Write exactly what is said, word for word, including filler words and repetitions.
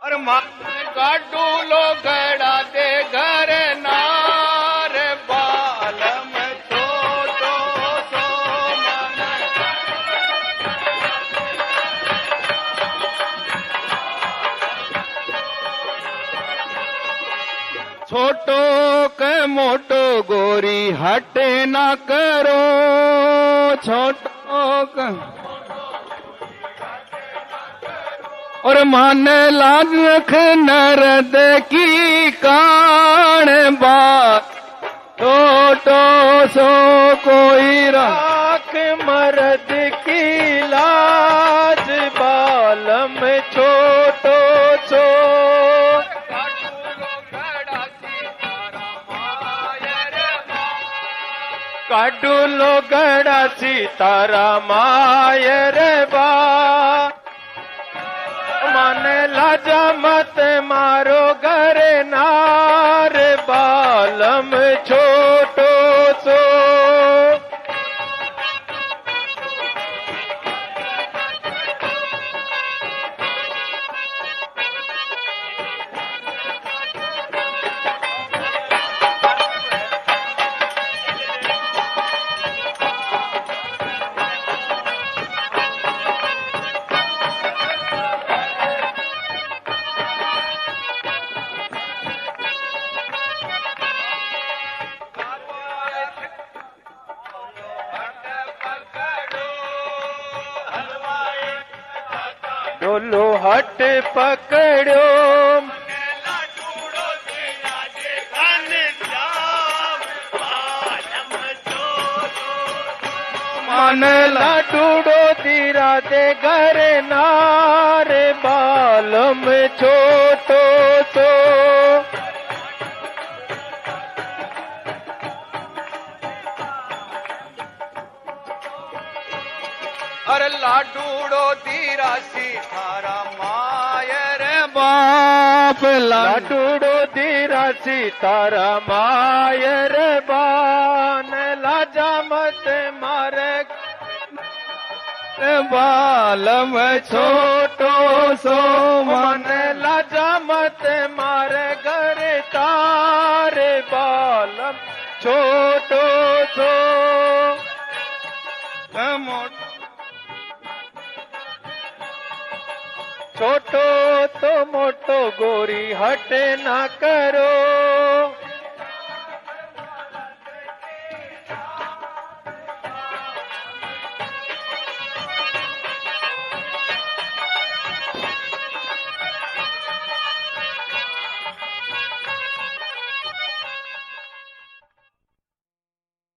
और मन गाडू लो गड़ा दे घर नार बालम छोटो सो मन छोटो के मोटो गोरी हटे ना करो छोटो का और मान लाज रख नरद की कान बात छोटो सो कोई राख मरद की लाज बालम छोटो सो काडू लो गड़ा सीतारा मायर बा मन लाजा मत मारो घर नार बालम छोटो सो डोलो हट पकड़ो मन लाडूडो तीरा दे घर नार बालम छोटो सो अरे लाडूड़ो दीरा सीतारा मायर बाप लाडूड़ो दीरा सीतारा मायर बान लाजा मत मारे बालम छोटो सो मन लाजा मत मारे घर तारे बालम छोटो सो मोटो छोटो तो मोटो गोरी हट ना करो